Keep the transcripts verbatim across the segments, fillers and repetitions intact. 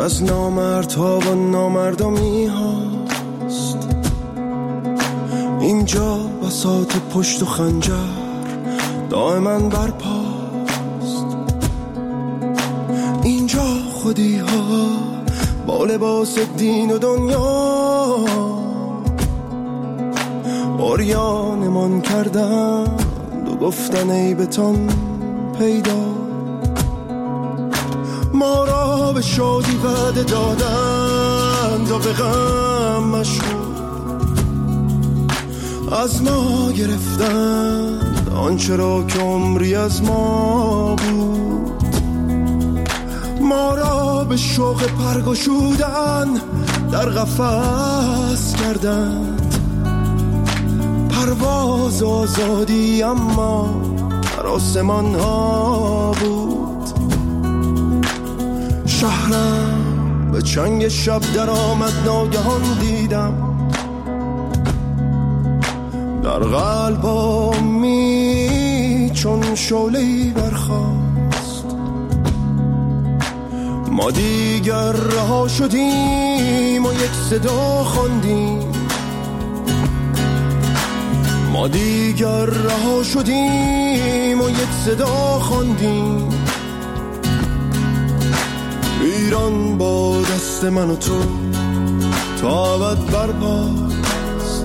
از نامردها و نامردمی هاست. اینجا بساط پشت و خنجر دائما برپاست. اینجا خودی ها با لباس دین و دنیا عریانمان کردند و گفتن ای بتان پیدا. ما را به شادی وعده دادند و به غم مشغول از ما گرفتند آنچه را که عمری از ما بود. ما را به شوق پرگشودن در قفس کردند، پرواز آزادی اما در آسمان ها بود. شهرم به چنگ شب در آمد ناگهان دیدم، در قلبمی چون شعله‌ای برخاست. ما دیگر رها شدیم و یک صدا خواندیم، ما دیگر رها شدیم و یک صدا خواندیم. ایران با دست من و تو تا ابد برپاست.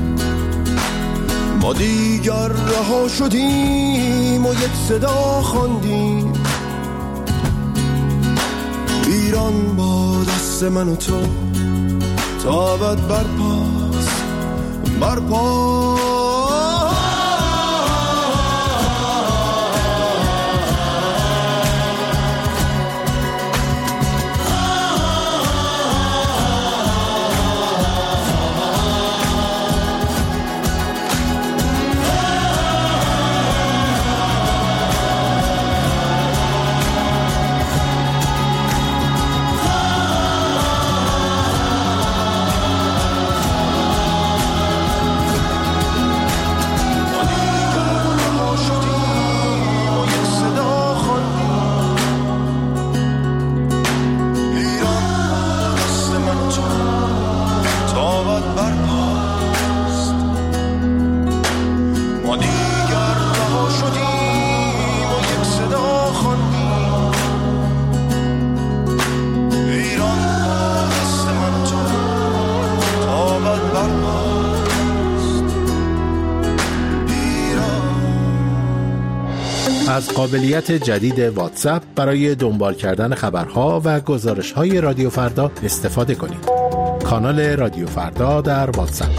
ما دیگر رها شدیم و یک صدا خواندیم. ایران با دست من و تو تا ابد برپاست، برپاست. از قابلیت جدید واتساپ برای دنبال کردن خبرها و گزارش‌های رادیو فردا استفاده کنید. کانال رادیو فردا در واتساپ.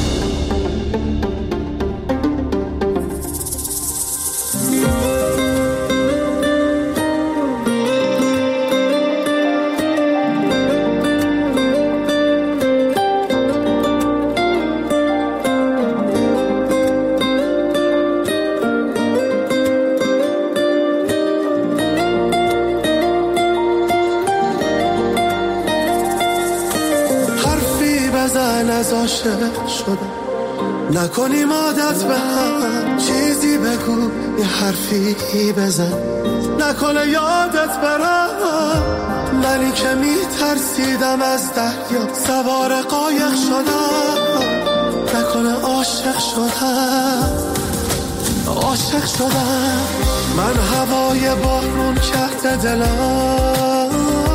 عاشق شدم نکنیم عادت به هم، چیزی بگو یه حرفی بزن نکنه یادت برم. منی که می ترسیدم از دریا سوار قایق شدم، نکنه عاشق شدم عاشق شدم. من هوای بارون کرده دلم،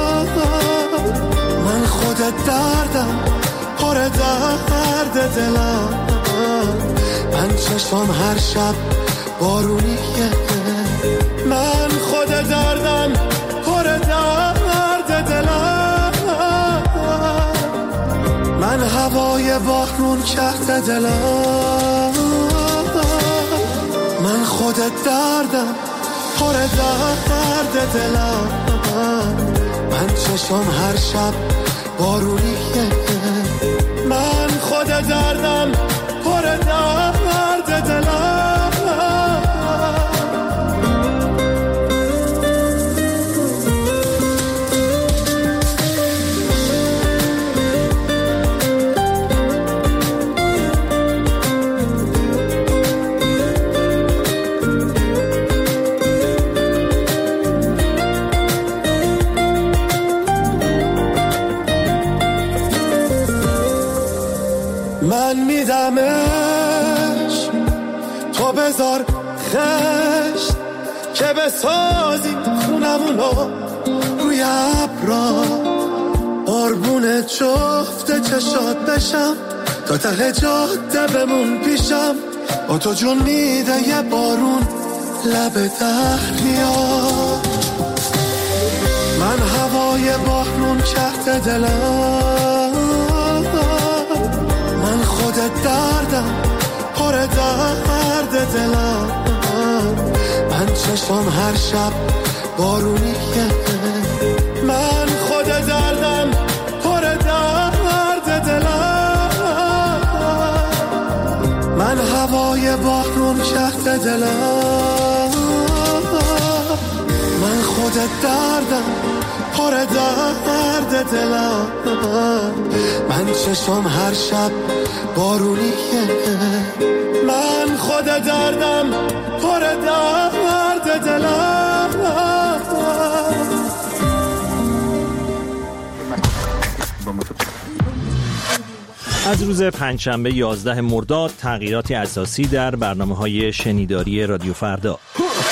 من خودت دردم پر درد دلم. من چشم هر شب بارونیه، من خود دردم پر درد دلم. من هوای بارون کرده دلم، من خود دردم پر درد دلم. من چشم هر شب بارونیه، من خود دردم پر درد دلم. بیا بذار خشت که بسازی خونمونو روی ابرا، قربون جفت چشات بشم تا ته جاده بمون پیشم، با تو جون میده یه بارون لب دریا. من هوای بارون کرده دلم، من خودت دردم پر درد دلم، من چشم هر شب بارونیه، من خودت دردم پر درد دلم، من هوای بارون کرده دلم، من خودت دردم پر درد دلم، من چشم هر شب بارونیه، من خودت دردم پر درد دلم. از روز پنجشنبه یازده مرداد تغییراتی اساسی در برنامه‌های شنیداری رادیو فردا.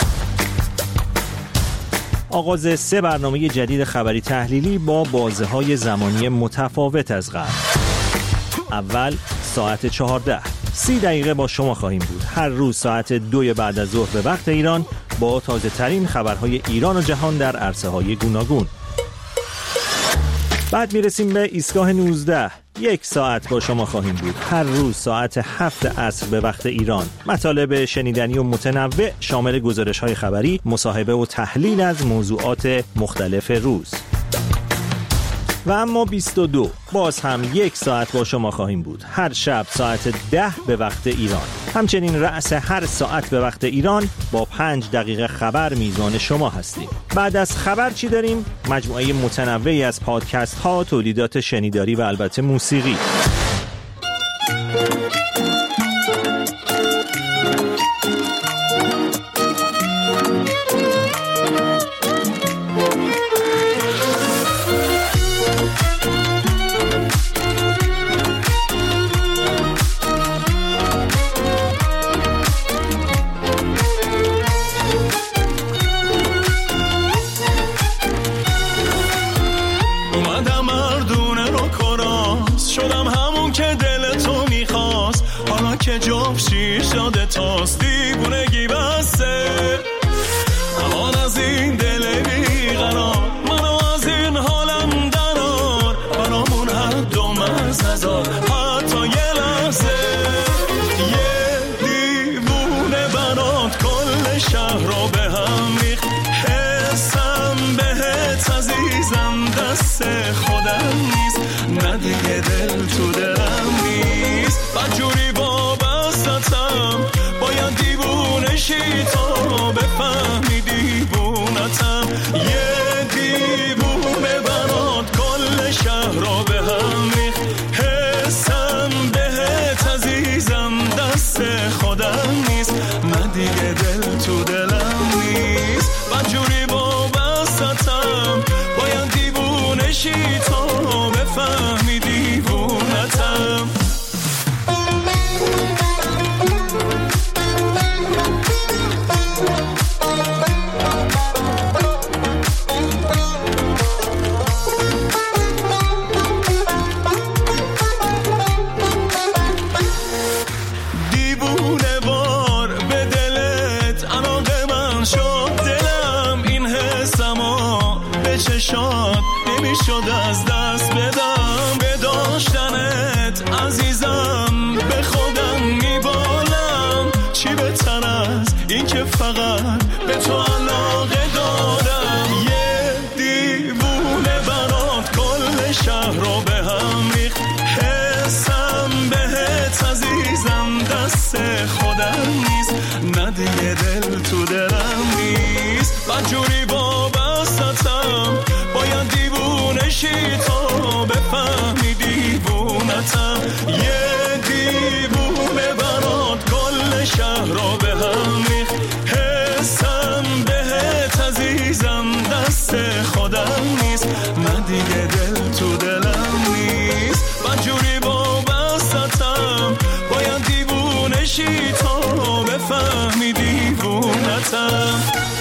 آغاز سه برنامه جدید خبری تحلیلی با بازه‌های زمانی متفاوت از قبل. اول ساعت چهارده، سی دقیقه با شما خواهیم بود. هر روز ساعت دو بعد از ظهر به وقت ایران با تازه ترین خبرهای ایران و جهان در عرصه‌های گوناگون. بعد میرسیم به ایستگاه نوزده. یک ساعت با شما خواهیم بود. هر روز ساعت هفت عصر به وقت ایران. مطالب شنیدنی و متنوع شامل گزارش‌های خبری، مصاحبه و تحلیل از موضوعات مختلف روز. و اما بیست و دو باز هم یک ساعت با شما خواهیم بود. هر شب ساعت ده به وقت ایران. همچنین رأس هر ساعت به وقت ایران با پنج دقیقه خبر میزبان شما هستیم. بعد از خبر چی داریم؟ مجموعه متنوعی از پادکست ها، تولیدات شنیداری و البته موسیقی. جفشی شده تاست دیوونگی بسته امان از این دل بیقرار منو از این حالم درار برامون هر دوم از هزار حتی یه لحظه یه دیوونه برات کل شهر رو به هم ریخت حسم بهت عزیزم دست خودم نیست نه دیگه دل تو دلم نیست بجوری باید دیوونشی تا بفهمی دیوونتم یه دیوونه برات کل شهر رو به هم ریخت حسم بهت عزیزم دست خودم نیست من دیگه دل تو دلم نیست بجوری وابستم باید دیوونشی تا بفهمی دیوونتم شاد نمیشد از دست بدم به داشتنت عزیزم به خودم میبالم چی بهتر از این که فقط به تو علاقه دارم یه دیوونه برات کل شهر رو به هم ریخت حسم بهت عزیزم دست خودم نیست نه دیگه دل تو دلم نیست بجوری وابستم باید دیوونشی تا بفهمی دیوونتم یه دیوونه برات کل شهر رو به هم ریخت حسم بهت عزیزم دست خودم نیست من دیگه دل تو دلم نیست بجوری وابستم باید دیوونشی تا بفهمی بفهمی دیوونتم.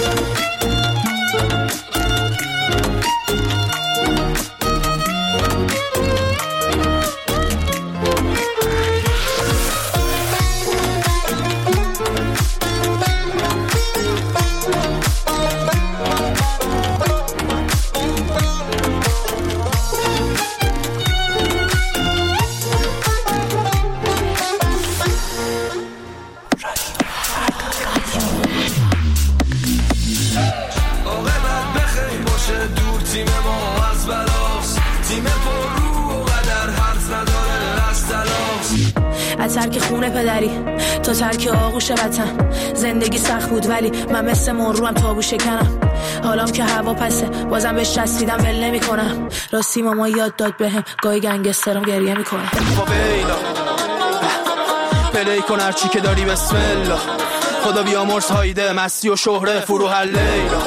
ترک خونه پدری تا ترک آغوش وطن. زندگی سخت بود ولی من مثل مروم تابو شکنم. حالام که هوا پسه بازم بهش چسبیدم ول نمی‌کنم. راستی ماما یاد داد بهم گاهی گنگسترم گریه میکنه. بیلا پلی کن هرچی که داری بسم الله. خدا بیامرز هایده مستی و شهره فرو هر لیلا.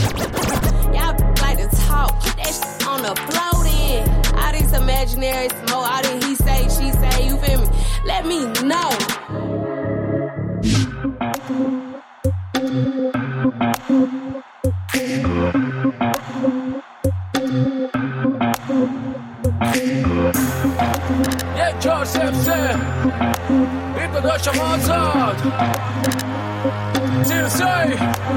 Imaginary smoke, all that he say, she say, you feel me? Let me know. یک چهار سف سه این داداشم آزاد زیر سای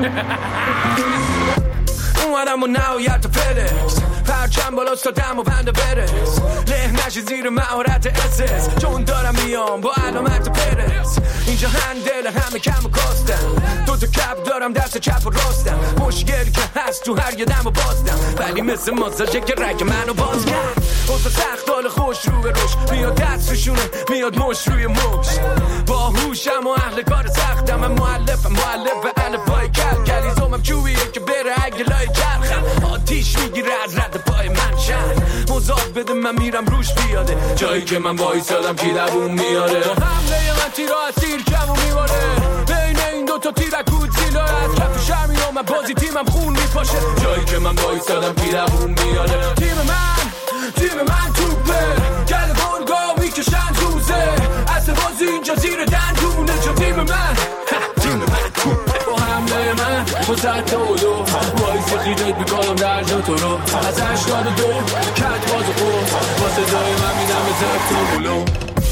اومدم و نهایت فلکس پرچم بالا ستم و پنده برس له نشی زیر مهارت اسس چون دارم میام با علامت پرس اینجا هندل همه کم و کاستم دو تا کپ دارم دست چپ و راستم مشکل که هست تو هر یه دم و بازدم ولی مثل ماساژه که رگ منو باز کرد اوزا سخت حال خوش رو به روش میاد دست روشونه میاد مش روی مش با هوشم و اهل کار سختم من مؤلفم مؤلف الفبای کل کلیزومم چوبیه که بره اگه لای چرخم آتیش میگیره از رد پای من شد مزاق بده من میرم روش بیاده جایی که من وایسادم کی لبون میاره با حمله من تیرا از تیر کمو میباره بین این دوتا تیرک بود زیلا از کف شرمی و من بازی تیمم خون میپاشه جایی که من وایسادم کی لبون میاره تیم من تیم من توپه گل گلگا میکشن روزه اصل بازی اینجا زیر دندونه چون تیم من تیم من توپه با حمله من با ست و دو وایسی خیدت میکنم در جا تو رو از هشتاد و دو کت باز و خود با صدای من میدم به زفت و بلو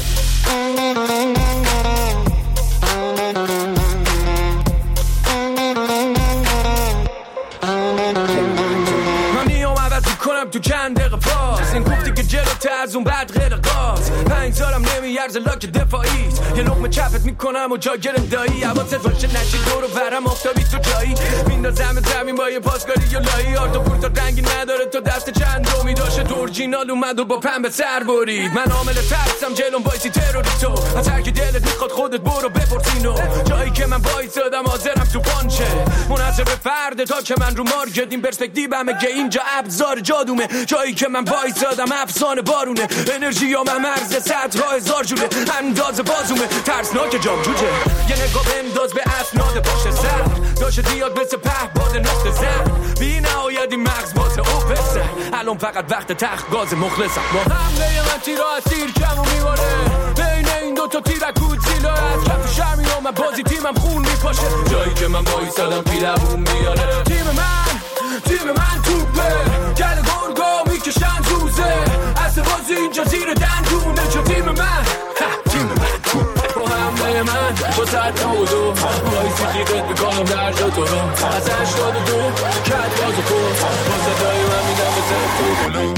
تو چند دقیقه پاس این گفتی که جلوته از اون بعد غیر قاس پنج سالم نمیارزه لاک دفاعیت یه لقمه چپت میکنم و جا گرم دایی حواست باشه نشی دور و برم آفتابی تو جایی میندازم زمین با یه پاسکاری یا لایی آرد و پورتا رنگی نداره تو دست چند دومی داشته تو اورجینال اومد و با پنبه سر برید من عامل ترسم جلوم وایسی تروریستو از هر کی دلت میخواد خودت برو بپرسینو جایی که من وایسادم حاضرم تو پانچه منحصر به فرد تا که من رو مارکت این پرسپکتیومه که اینجا ابزار جادو جایی که من وایسادم افسانه بارونه انرژی ها من مرز صدها هزار جوره انداز بازومه ترسناک جام جوجه یه نگاه بنداز به اسناد باشه سر داشته دیاد مثل په باد نقطه زن بی نهایت این مغز بازه او پسه الان فقط وقت تخت گاز مخلصم با حمله من تیرا از تیر کمو میباره بین این دوتا تیرک بود زیلا از کف شرمی و من بازی تیمم خون میپاشه جایی که من وایسادم پی لبون میاره تیم من تیم من توپه گل گرگا میکشن روزه اصل بازی اینجا زیر دندونه چون تیم من تیم من توپه با حمله من با ست و دو وایسی خیقت میکنم در جا تو رو از هشتاد و دو کت باز و خود با صدای من میدم به زفت و بلو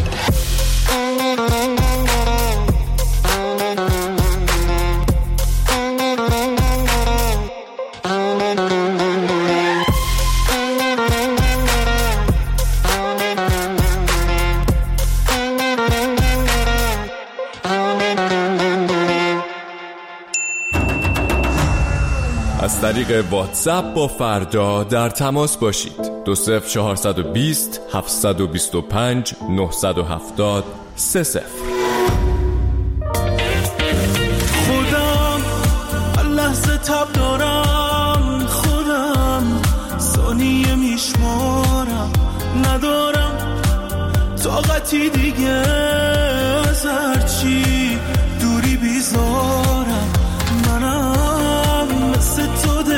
از طریق واتساپ با فردا در تماس باشید. دو صفر چهارصد و بیست هفتصد و بیست و پنج نهصد و هفتاد سه صفر. خودم لحظه تب دارم خودم ثانیه میشمارم ندارم طاقتی دیگه از هرچی دوری بیزارم منم مثل تو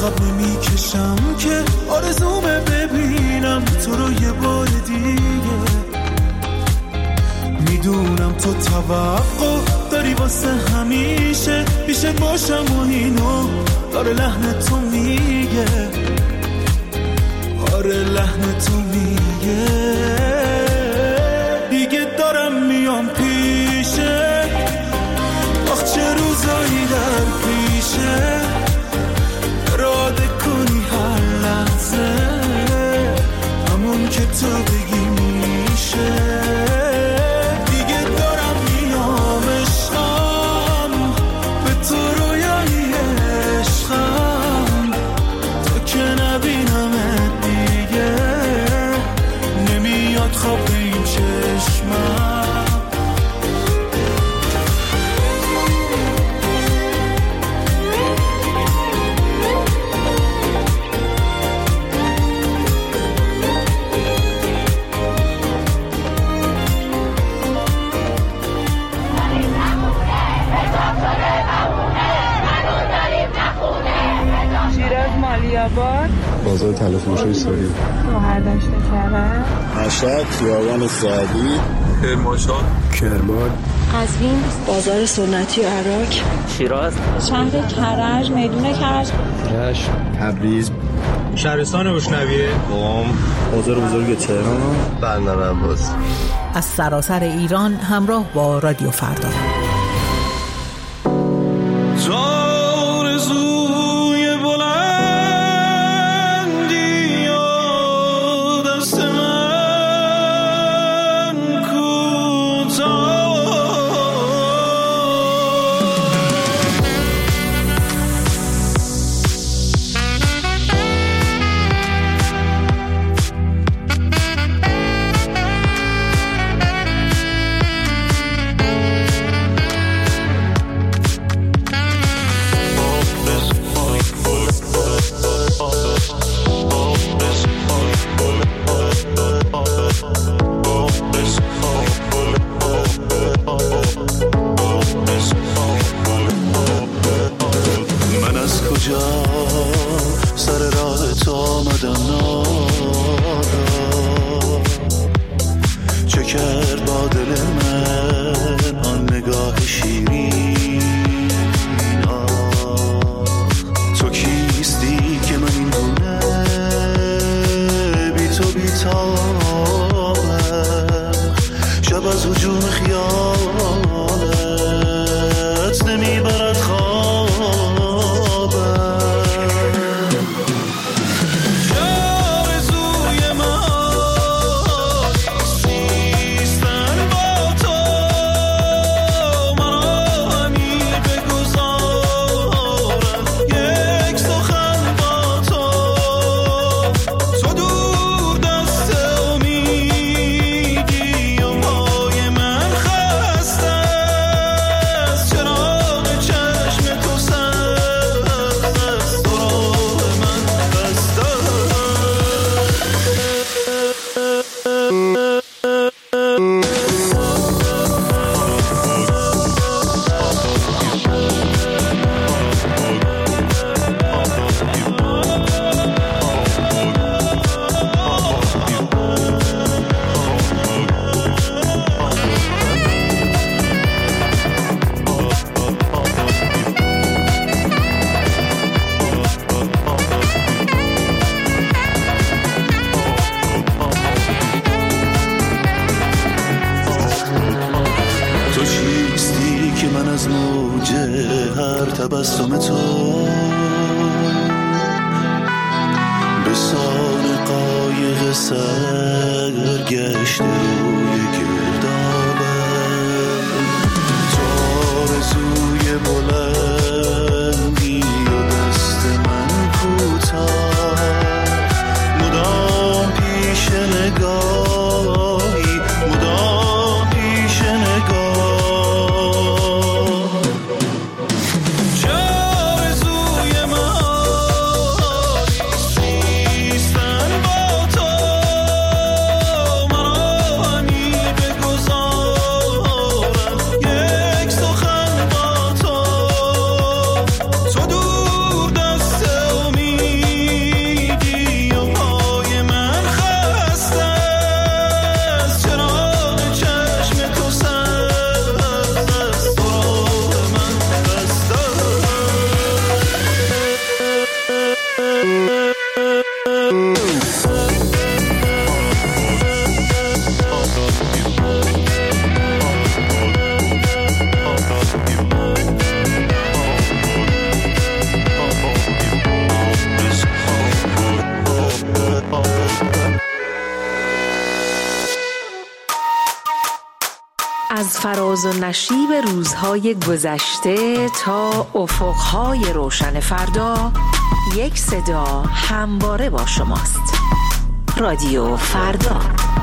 عقب نمی کشم که آرزومه ببینم تو رو یه بار دیگه. میدونم تو توقع داری واسه همیشه پیش باشم و اینو داره لحن تو میگه، آره لحن تو میگه. دیگه دارم میام پیشه، آخ چه روزایی در پیشه، اراده کنی هر لحظه همون که تو بگی میشه. خواب این چشمم شیراز مالیاباد بازار تلفروشی سوری مهردشت کرم مشهد خیابان سعدی کرمانشاه کرمان قزوین بازار سنتی و عراق شیراز شهر کرج میدون کرج رشت تبریز شهرستان بوشنویه قم بازار بزرگ تهران بندر عباس. از سراسر ایران همراه با رادیو فردا. تبسم تو به سان قایق سرگشت روی گردابه تو آرزوی بلندی و دست من کوتاه مدام پیش نگاهی مدام پیش نگاه تو فراز و نشیب روزهای گذشته تا افقهای روشن فردا، یک صدا همواره با شماست. رادیو فردا.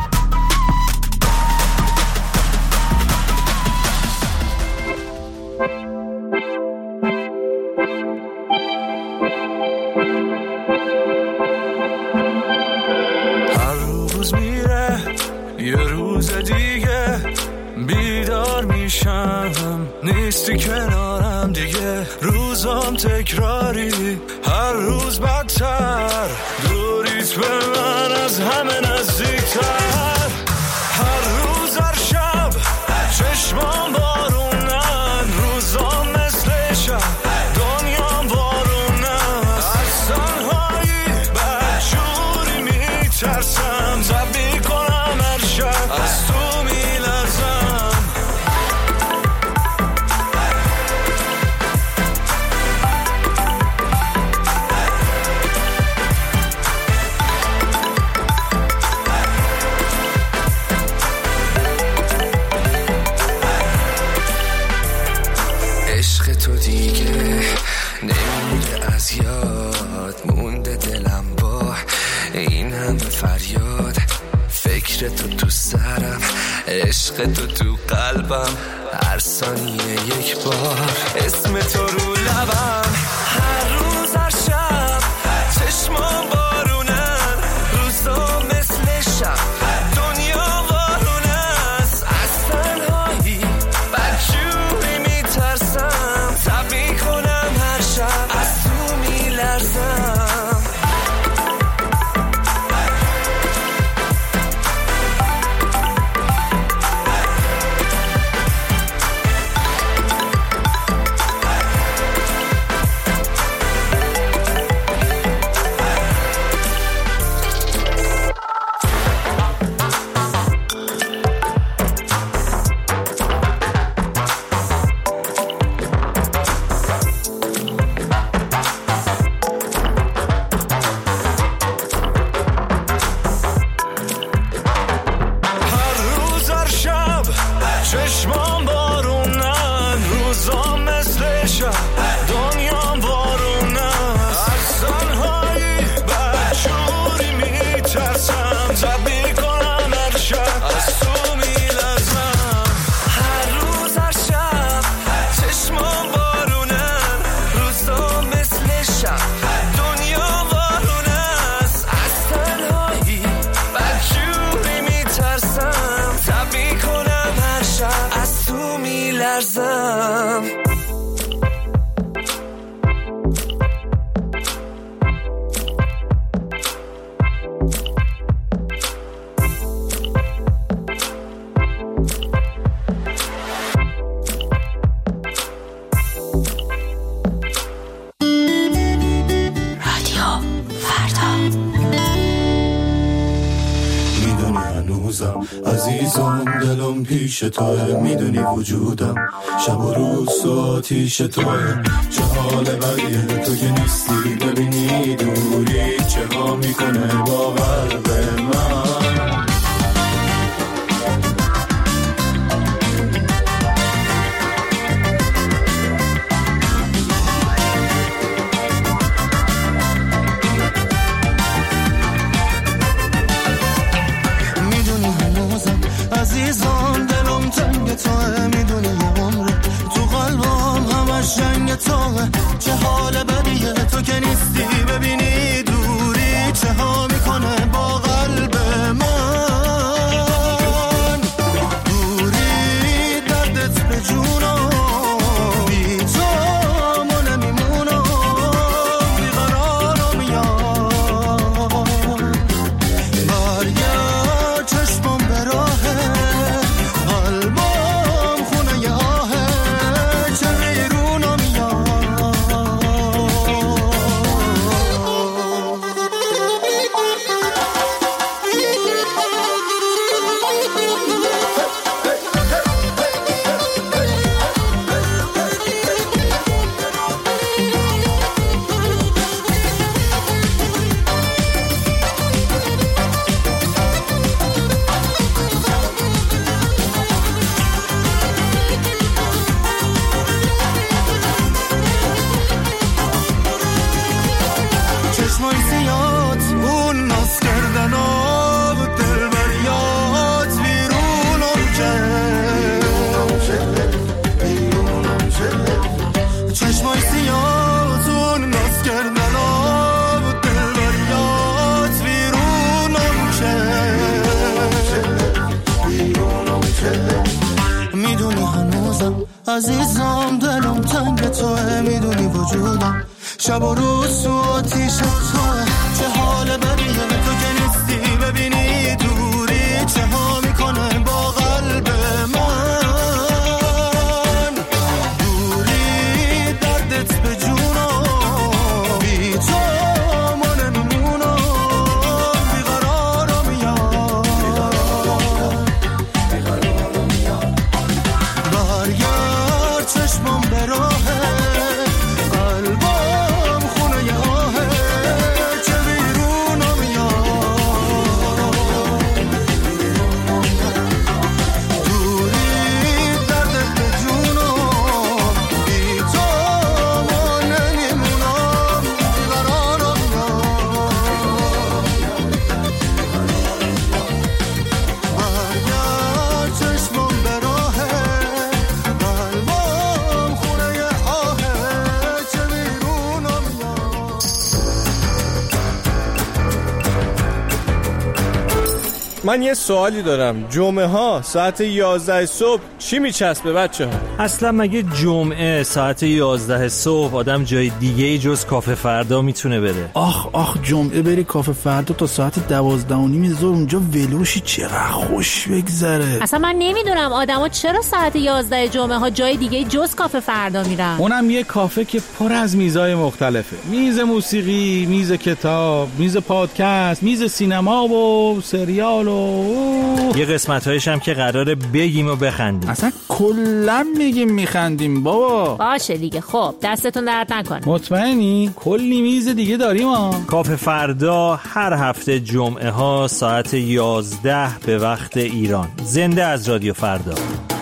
هر روز میره یه روز دیگه، بیدار میشم نیستی کنارم دیگه، روزام تکراری هر روز بدتر، دوریت به من از همه نزدیکتر، هر روز هر شب چشمام بارونن، روزام مثل شب دنیام بارونن، از تنهایی بدجوری میترسم، زبی کنم هر شب از تو میلرزم. عشق تو دیگه نمیره از یاد، مونده دلم با این همه فریاد، فکر تو تو سرم، عشق تو تو قلبم، هر ثانیه یک بار اسم تو رو لبم، هر روز هر شب چشمام بارونن، روزا مثل شب دنیا بارونه است، از تنهایی بدجوری میترسم، تبی کنم هر شب از تو میلرزم. چشمام بارونن، روزا مثل شب دنیام بارونه است، از تنهایی بدجوری میترسم، زبی کنم هر شب از تو میلرزم، هر روز هر شب چشمام بارونن، روزا مثل شب دنیا بارونه است، از تنهایی بدجوری میترسم، زبی کنم هر شب از تو میلرزم. عزیزم دلم پیش توه، میدونی وجودم شب و روز تو آتیش توه، چه حال بدیه تو که نیستی، ببینی دوری چه ها میکنه با قلب من. عزیزان دلم تنگ توه، میدونی یه عمره تو قلبم همش جنگ توه، چه حال بدیه تو که نیستی، ببینی دوری چه ها میکنه با قلب چشمای سیات اون ناز کردن آب دل بریات بیرونم کرد چشمای سیات اون ناز کردن آب دل بریات بیرونم کرد میدونی هنوزم عزیزم دلم تنگ توه میدونی وجودم شب و روز تو آتیش توه چه حال بدیه تو که نیستی ببینی دوری چه ها میکنه با قلب من دوری دردت به جونم بی تو ما نمیمونم بیقرارم میاد برگرد چشمم به راهه قلبم خونه یه آهه چه بیرونم میاد دوری دردت به جونم بی تو ما نمیمونم بیقرارم میاد برگرد چشمم به راهه قلبم خونه یه آهه چه بیرونم میاد من یه سوالی دارم. جمعه ها ساعت یازده صبح چی میچسبه بچه ها؟ اصلا مگه جمعه ساعت یازده صبح آدم جای دیگه ای جز کافه فردا میتونه بره؟ آخ آخ جمعه بری کافه فردا تا ساعت دوازده و نیم ظهر اونجا ولوشی چقدر خوش بگذره. اصلا من نمیدونم آدما چرا ساعت یازده جمعه ها جای دیگه جز کافه فردا میرن. اونم یه کافه که پر از میزای مختلفه. میز موسیقی، میز کتاب، میز پادکست، میز سینما و سریال و یه قسمت‌هایش هم که قراره بگیم و بخندیم. اصلا کلا میگیم میخندیم بابا. باشه دیگه. خب دستتون درد نکنه. مطمئنی؟ کلی میز دیگه داریم ها. کافه فردا هر هفته جمعه ها ساعت یازده به وقت ایران. زنده از رادیو فردا.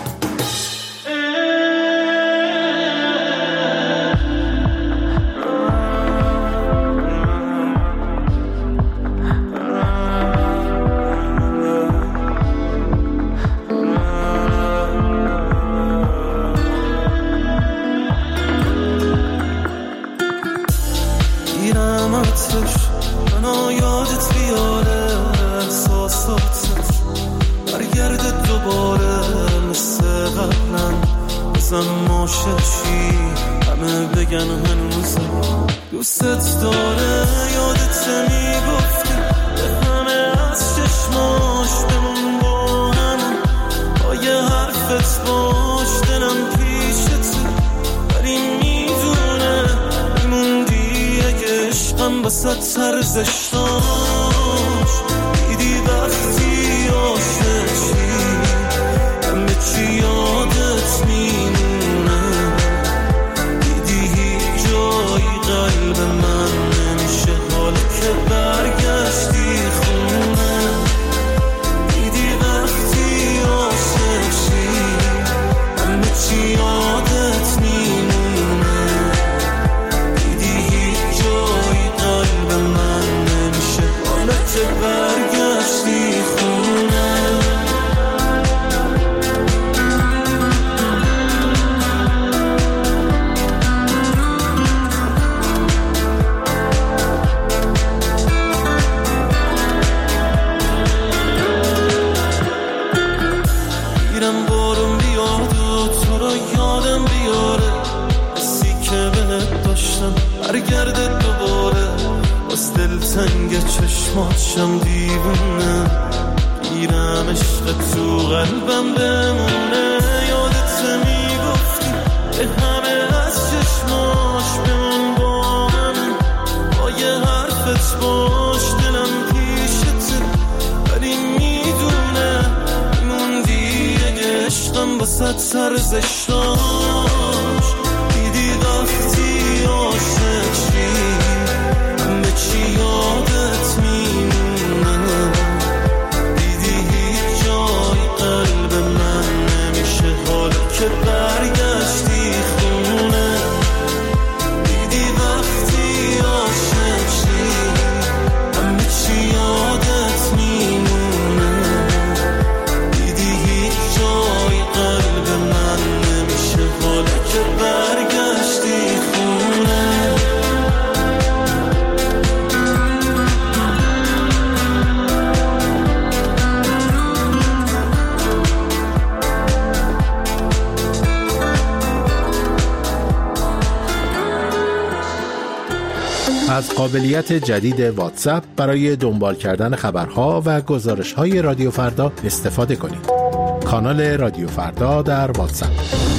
گیرم عطرش منو یادت بیاره احساساتت برگرده دوباره مثل قبلا بزن ماششی همه بگن هنوز دوستت داره یادت میگفتی به همه از چشماش بمون با هم با یه حرفت باش دلم پیشت ولی میدونه میموندی اگه عشقم بسد ارزش داشت دیدی وقتی عاشقی همه چی یادت میمونه دیدی هیچ جایی قلب من نمیشه حال که برگشتی خونه دیدی وقتی عاشقی همه چی یادت میمونه دیدی هیچ جایی قلب من نمیشه حال که برگشتی خونه گیرم بارون بیاد و تو رو یادم بیاره حسی که بهت داشتم برگرده دوباره باز دل تنگ چشماتشم دیوونه گیرم عشق تو قلبم بمونه یادت میگفتی به همه از چشماش بمون با هم با یه حرفت باش دلم پیشته ولی میدونه میموندی اگه عشقم بسد ارزش داشت دیدی وقتی عاشق شی همه چی یادت میمونه دیدی هیچ جای قلب من نمیشه حال که برگشتی خونه دیدی وقتی عاشق شی از قابلیت جدید واتساپ برای دنبال کردن خبرها و گزارش‌های رادیو فردا استفاده کنید. کانال رادیو فردا در واتساپ.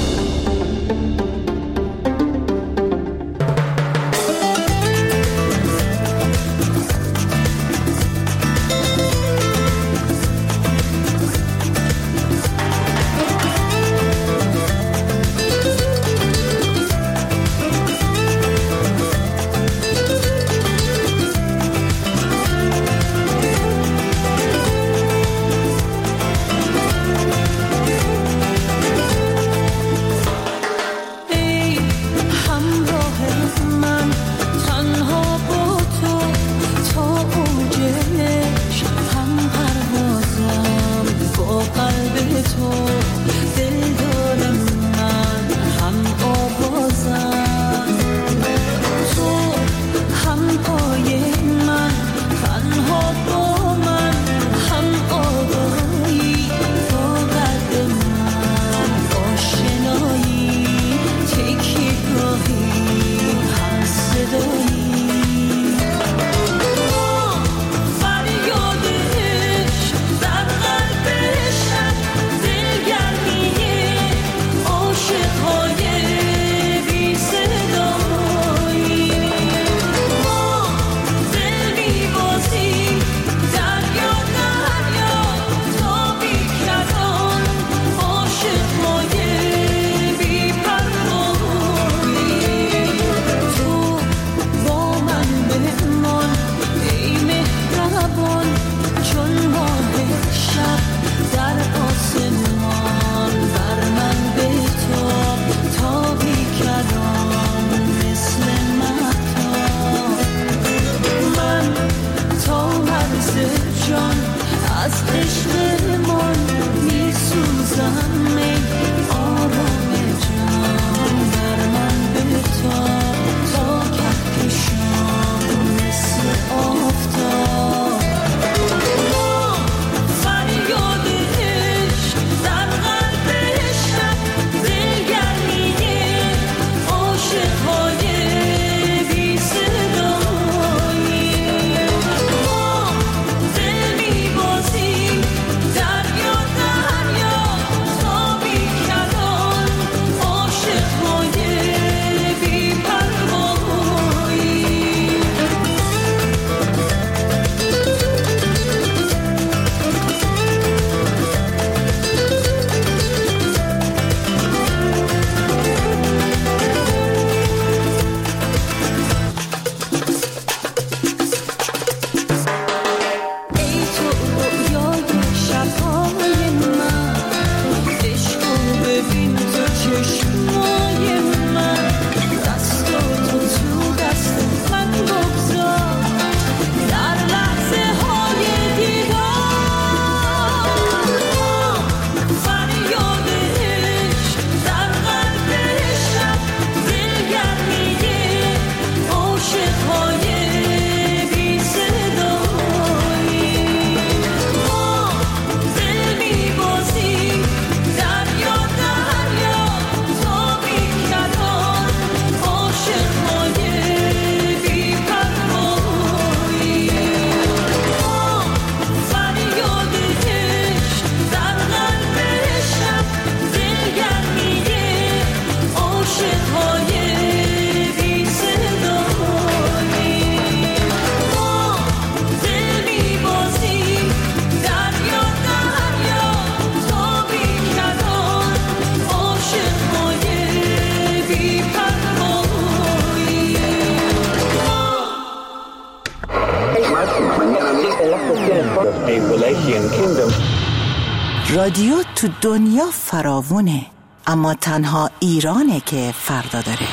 رادیو تو دنیا فراوونه، اما تنها ایرانه که فردا داره.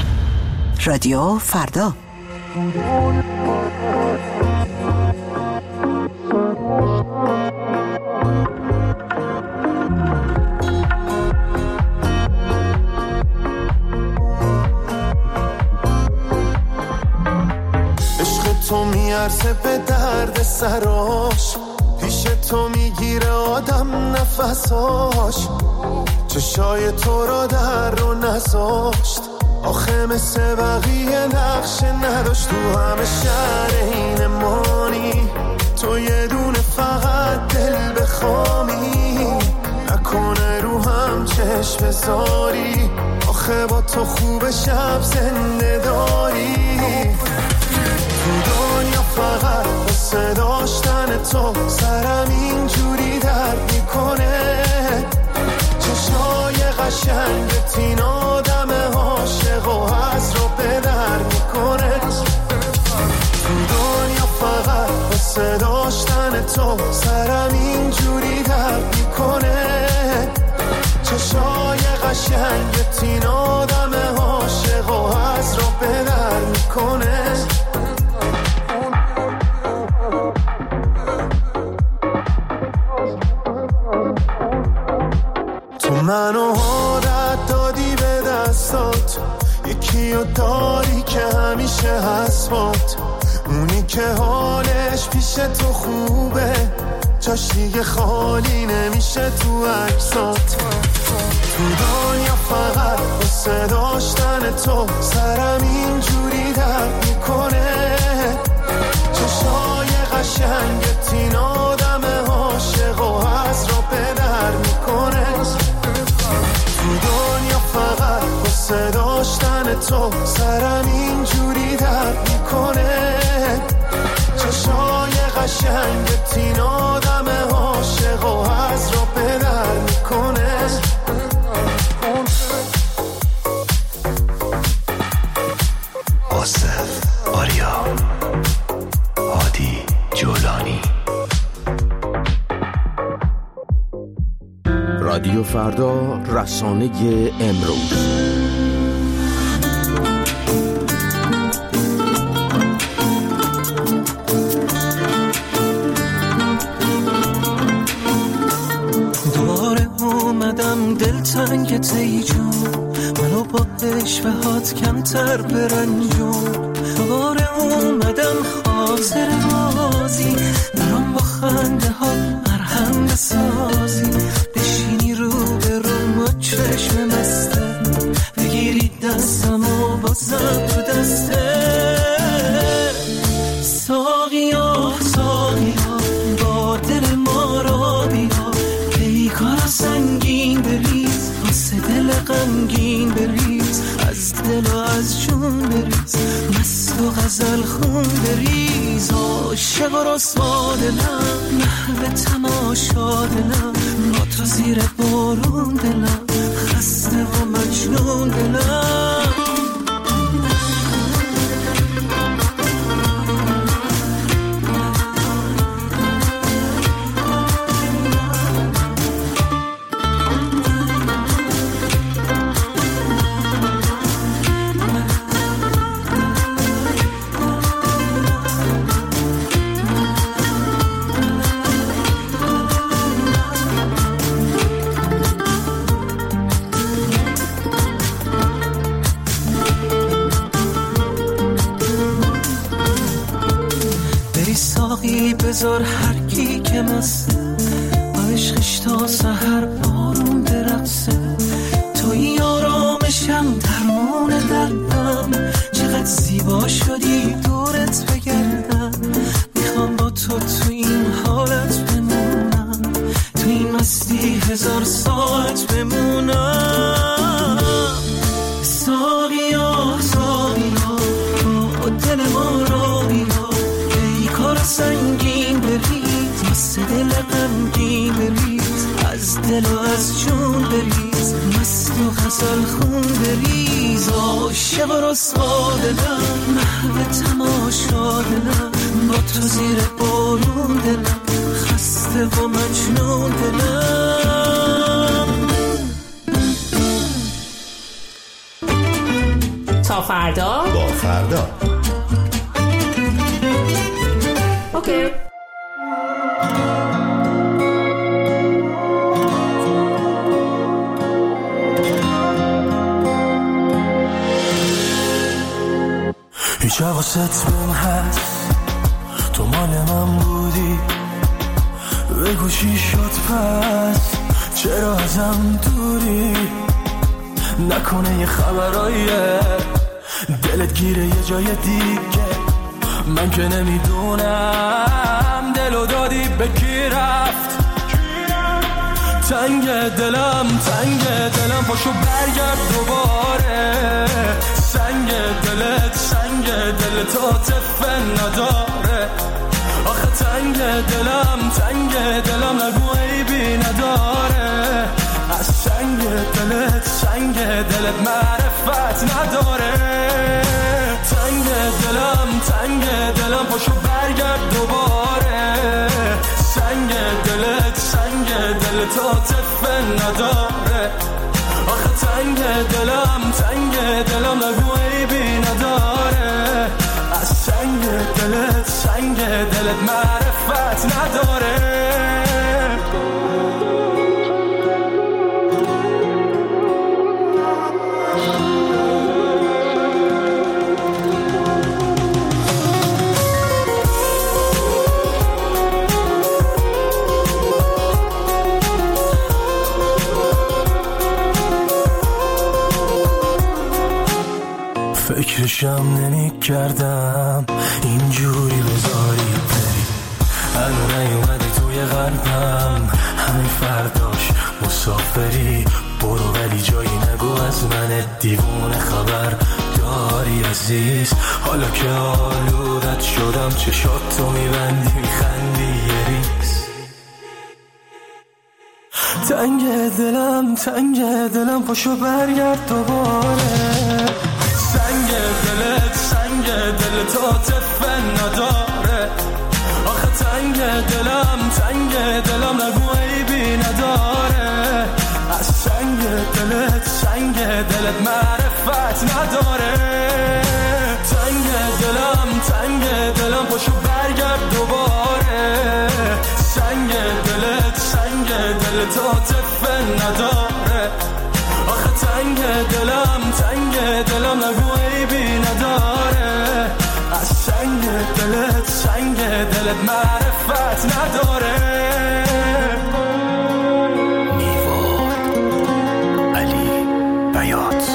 رادیو فردا. عشق تو میارزه به درد سراش، پیش تو میگیره آدم نفساش، چشای تو را در رو نذاشت، آخه مثل بقیه نقشه نداشت تو همه شهر این مانی، تو یه دونه فقط دل بخوامی، نکنه رو هم چشم بذاری، آخه با تو خوب شب زنده داری. تو دنیا فقط واسه داشتن تو سرم اینجوری درد میکنه، چشای قشنگت این آدم عاشق و هست رو به در میکنه. تو دنیا فقط واسه داشتن تو سرم اینجوری درد میکنه، چشای قشنگت این آدم عاشق و هست رو به در میکنه. تو منو عادت دادی به دستات، یکیو داری که همیشه هست بات، اونی که حالش پیش تو خوبه، جاش دیگه خالی نمیشه تو عکسات. تو دنیا فقط واسه داشتن تو سرم اینجوری درد میکنه، چشای قشنگت این آدم عاشق و هست رو به در میکنه. تو دنیا فقط واسه داشتن تو سرم اینجوری درد میکنه، چشای قشنگت این آدم عاشق و هست رو به در میکنه. آصف آریا هادی جولانی. رادیو فردا، رسانه امروز. دوباره اومدم دلتنگت ای جون، منو با عشقهات کمتر برنجون. دوباره اومدم خاطر بازی، برام با خنده ها مرهم بسازی، بشینی رو به رو ما چشم مسته، بگیری دستم و بازم تو دسته. ساقیا ساقیا با دل ما را بیا، پیکارا سنگین بریز، واسه دل غمگین بریز، از دل و از جون بریز، مست و غزل خون بریز. عاشق و رسوا دلم، محو تماشا دلم، با تو زیر بارون دلم، خسته و مجنون دلم. بذار هر کی که مسته، با عشقش تا سحر بارون برقصه. توی آرامشم درمون دردم، چقدر زیبا شدی دورت بگردم. میخوام با تو تو این حالت بمونم، تو این مستی هزار ساعت بمونم. ساقیا ساقیا با دل ما را بیا، پیکار سنگین بریز، واسه دل غمگین بریز، از دل و از جون بریز، مست و غزل خون بریز. عاشق و رسوا دلم، محو تماشا دلم، با تو زیر بارون دلم، خسته و مجنون دلم. تا فردا با فردا. اوکی. هیچ حواست بهم هست، تو مال من بودی، بگو چی شد پس، چرا ازم دوری؟ نکنه یه خبراییه دلت گیره یه جای دیگه. من که نمیدونم دلو دادی به کی رفت. تنگ دلم تنگ دلم پاشو برگرد دوباره. سنگ دلت سنگ دلت عاطفه نداره. آخه تنگ دلم تنگ دلم نگو عیبی نداره. از سنگ دلت سنگ دلت معرفت نداره. تنگ دلم تنگ دلم پاشو برگرد دوباره. سنگ دلت سنگ دلت عاطفه نداره. آخه تنگ دلم تنگ دلم نگو عیبی نداره. از سنگ دلت سنگ دلت معرفت نداره. فکرشم نمی کردم اینجوری بذاری بری. هنو نیومدی توی قلبم همین فرداش مسافری. برو ولی جایی نگو از من دیوونه خبر داری عزیز. حالا که آلودت شدم چشاتو میبندی میخندی یه ریز. تنگ دلم تنگ دلم پاشو برگرد دوباره. سنگ دلت سنگ دلت عاطفه نداره. آخه تنگ دلم تنگ دلم نگو عیبی نداره. از سنگ دلت سنگ دلت معرفت نداره. تنگ دلم تنگ دلم پاشو برگرد دوباره. سنگ دلت سنگ دلت عاطفه نداره. آخه تنگ دلم تنگ دلم نگو عیبی نداره. از سنگ دلت سنگ دلت معرفت نداره. نیواد علی بیات.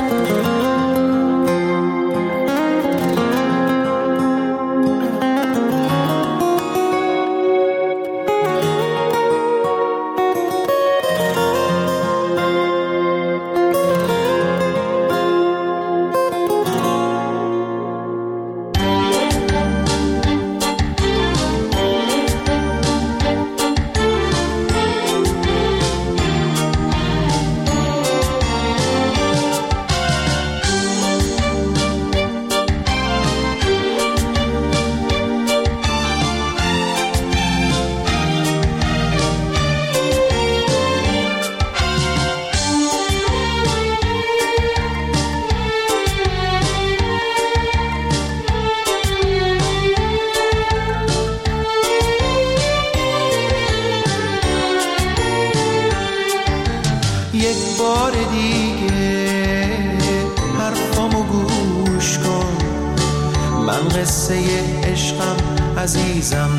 عزیزم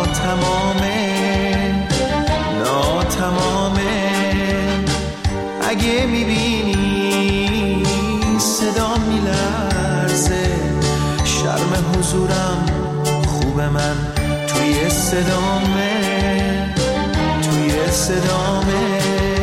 ناتمامه ناتمامه. اگه میبینی صدا میلرزه شرم حضورم خوبه من توی صدامه توی صدامه.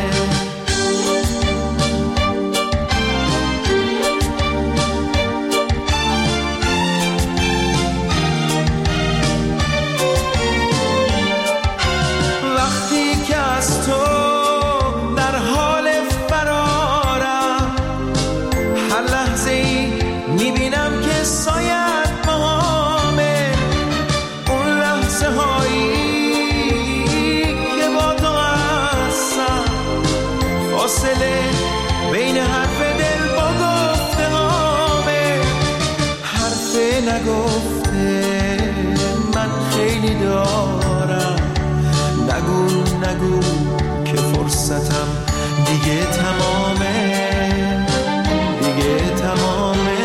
بین حرف دل با گفته نامه حرف نگفته من خیلی دارم. نگو نگو که فرصتم دیگه تمامه دیگه تمامه.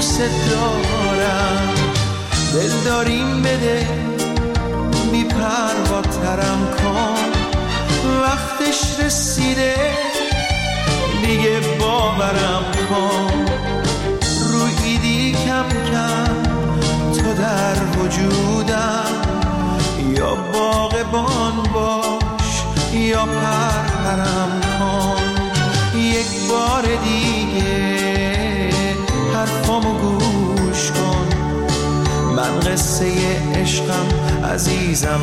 دوست دارم، دل داریم بده بی پرواترم کن، وقتش رسیده دیگه باورم کن، رویدی کم کم تو در وجودم، یا باغبان باش یا پرپرم کن، یک بار دیگه حرفامو گوش کن، من قصه عشقم عزیزم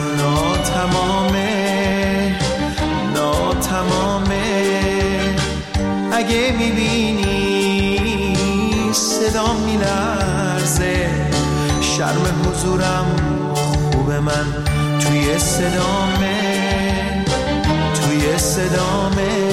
ناتمامه ناتمامه، اگه میبینی صدام میلرزه، شرم حضورم خوبه من توی صدامه توی صدامه.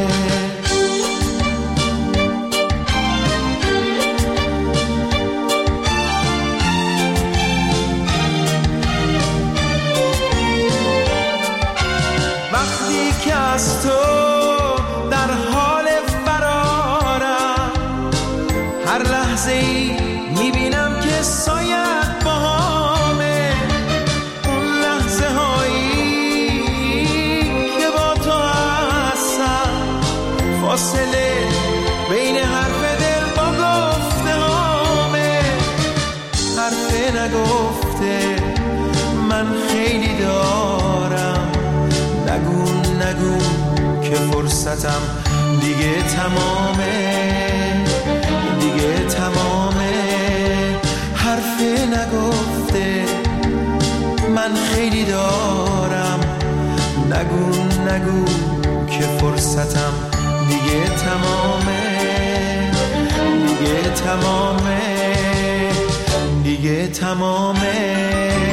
وقتی که از تو در حال فرارم، هر لحظه ای میبینم که سایت باهامه، اون لحظه هایی که با تو هستم، فاصله بین حرف دل با گفته هامه، حرف نگفته من خیلی دارم، نگو نگو که فرصتم دیگه تمامه دیگه تمامه، حرف نگفته من خیلی دارم، نگو نگو که فرصتم دیگه تمامه دیگه تمامه دیگه تمامه.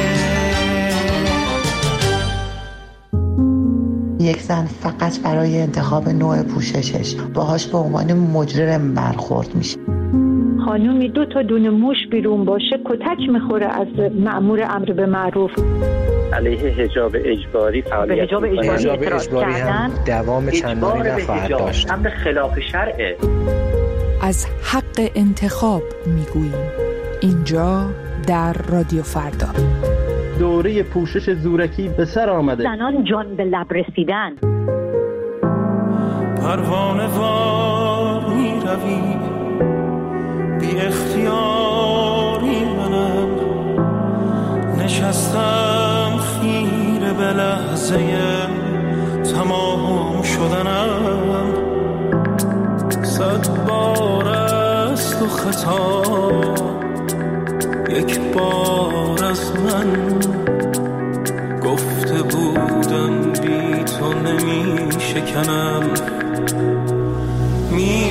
یک زن فقط برای انتخاب نوع پوششش باهاش به عنوان مجرم برخورد میشه. خانومی دو تا دونه موش بیرون باشه کتک میخوره از مأمور امر به معروف. علیه حجاب اجباری فعالیت حجاب اجباری, حجاب اجباری هم دوام چندانی نخواهد داشت. امر خلاف شرعه. از حق انتخاب میگوییم اینجا در رادیو فردا. دوره پوشش زورکی به سر آمده، زنان جان به لب رسیدن. پروانه وار می روی بی اختیاری، منم نشستم خیره به لحظه تمام شدنم، صد بار است و خطا یک بار از من، گفته بودم بی تو نمی شکنم می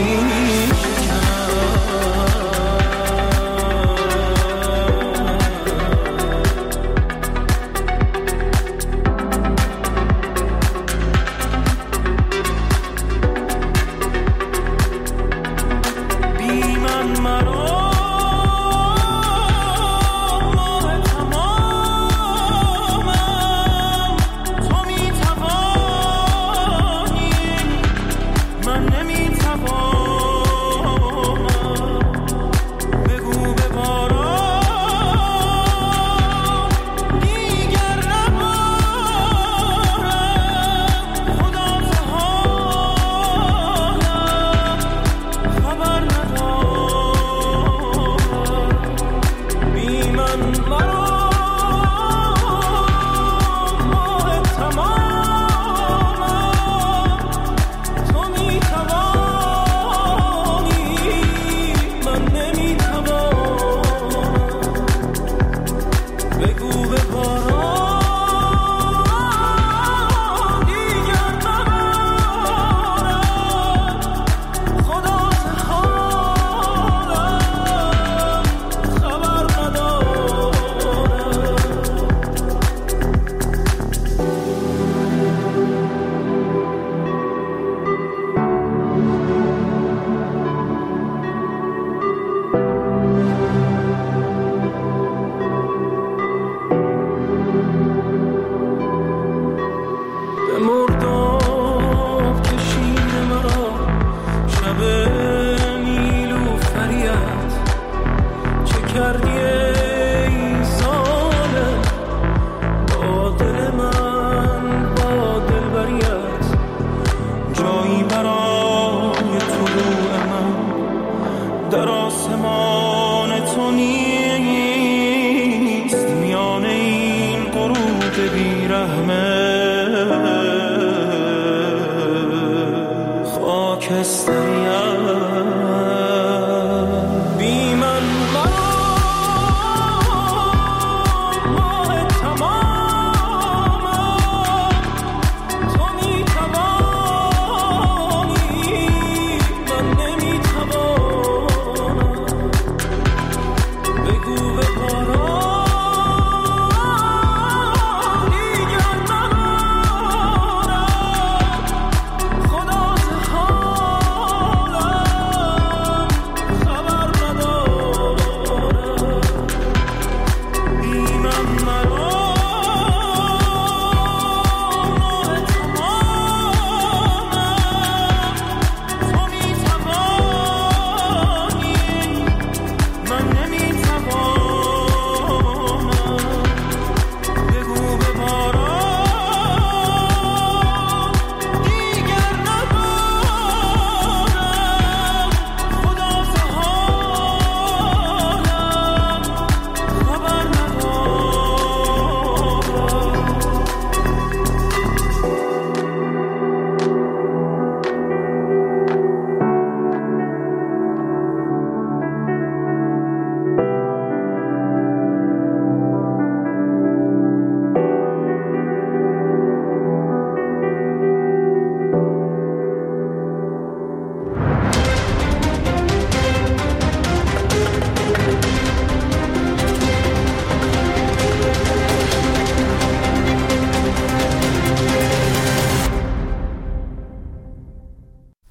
خاکستریم